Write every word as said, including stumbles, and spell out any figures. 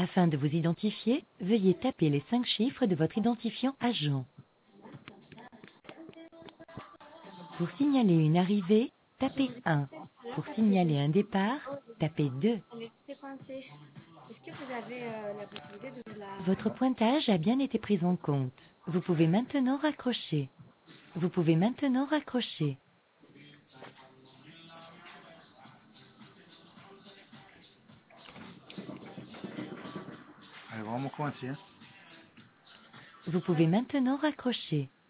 Afin de vous identifier, veuillez taper les cinq chiffres de votre identifiant agent. Pour signaler une arrivée, tapez un. Pour signaler un départ, tapez deux. Est-ce que vous avez euh, la possibilité de la... Votre pointage a bien été pris en compte. Vous pouvez maintenant raccrocher. Vous pouvez maintenant raccrocher. Elle est vraiment coincée. Hein. Vous pouvez maintenant raccrocher.